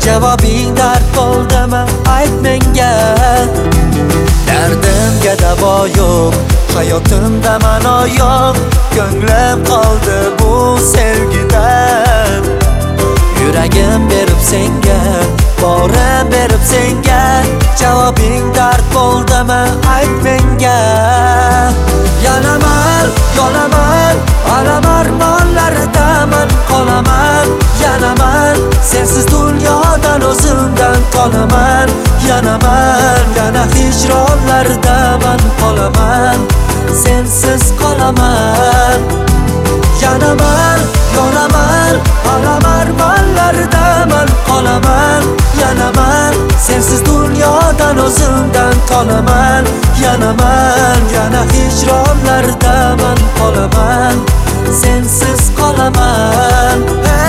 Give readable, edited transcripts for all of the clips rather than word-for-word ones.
Javobing dard bo'ldimi ayt menga. Dardimga davo yo'q, hayotimda ma'no yo'q. Ko'nglim qoldi bu sevgidan. Yuragim berib senga, borim berib senga. Javobing dard bo'ldimi ayt menga. Yanaman, yonaman, alam armonlaridaman qolaman. Yanaman, sensiz dunyodan o'zimdan qolaman. Yanaman, yana hijronlardaman qolaman. Sensiz qolaman. Yanaman, yonaman, alam armonlaridaman qolaman. Yanaman, sensiz dunyodan o'zimdan qolaman. Yanaman, yana hijronlardaman qolaman. Sensiz qolaman.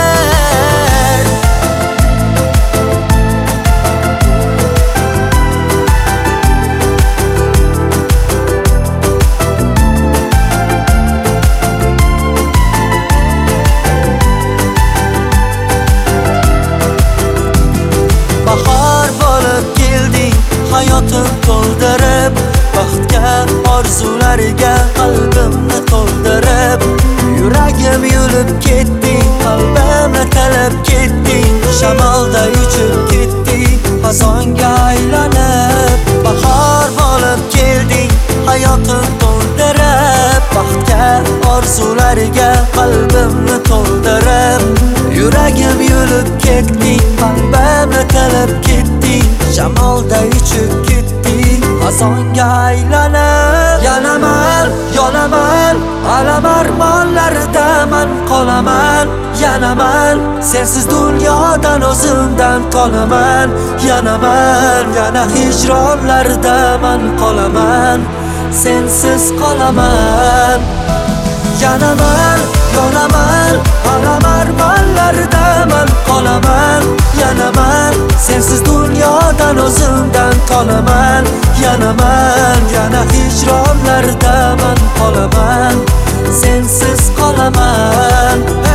Bahor bo'lib kelding, hayotim to'ldirib, baxtga, orzulariga qalbimni to'ldirib. Yuragim yulib ketding, qalbimni talab ketding. Shamolda uchib ketding, xazonga aylanib. Bahor bo'lib kelding, hayotim to'ldirib, baxtga, orzulariga qalbimni to'ldirib. Yuragim yulib ketding, qalbimni talab ketding. Shamolda uchib ketding, xazonga aylanib. Yanaman, yonaman, alam armonlaridaman qolaman. Yanaman, sensiz dunyodan o'zimdan qolaman. Yanaman, yana hijronlardaman qolaman. Sensiz qolaman. Yanaman, yonaman, alam armonlaridaman qolaman. Yanaman, sensiz dunyodan o'zimdan qolaman. Yanaman, yana hijronlardaman qolaman. Sensiz qolaman.